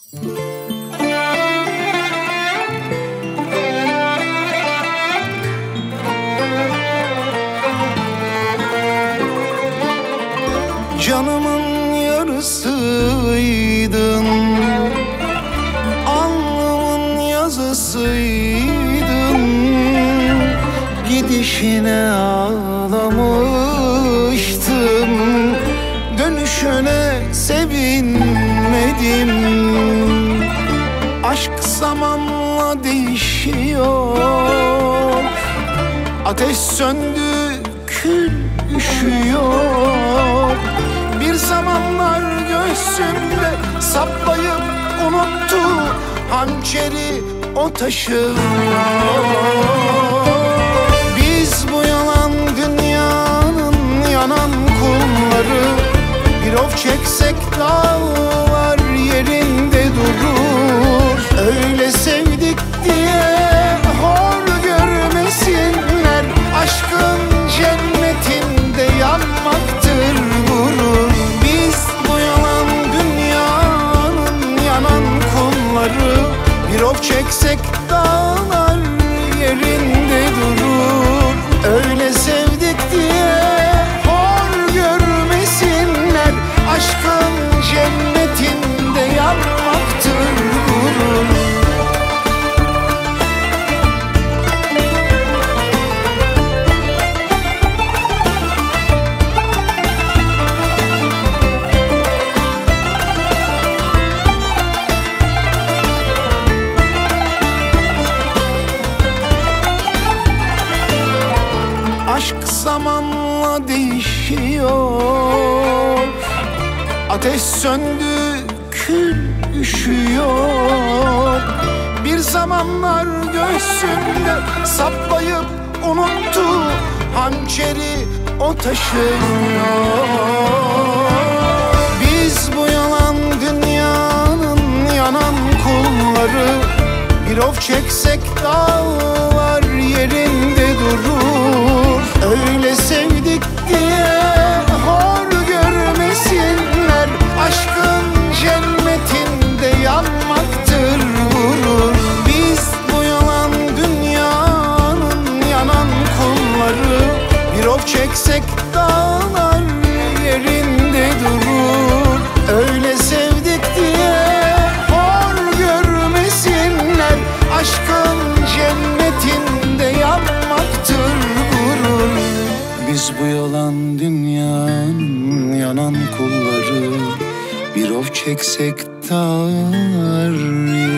Canımın yarısıydın, alnımın yazısıydın. Gidişine ağlamıştım, dönüşüne sevinmedim. Aşk zamanla değişiyor, ateş söndü, kül üşüyor. Bir zamanlar göğsümde saplayıp unuttu, hançeri o taşıyor. Biz bu yalan dünyanın yanan kulları, bir of çeksek dağlar yerinde durur. Öyle sevdik diye hor görmesinler, aşkın cennetinde yanmaktır gurur. Biz bu yalan dünyanın yanan kulları, bir of çeksek dağlar yerinde durur. Öyle sevdik diye hor görmesinler, aşkın cennetinde yanmaktır gurur. Aşk zamanla değişiyor, ateş söndü, kül üşüyor. Bir zamanlar göğsümde saplayıp unuttu, hançeri o taşıyor. Biz bu yalan dünyanın yanan kulları, bir of çeksek dağlar yerinde durur. Öyle sevdik diye hor görmesinler, aşkın cennetinde yanmaktır gurur. Biz bu yalan dünyanın yanan kulları, bir of çeksek dağlar yerinde durur. Öyle sevdik diye hor görmesinler, aşkın cennetinde yanmaktır gurur. Biz bu yalan dünyanın yanan kulları, bir of çeksek dağlar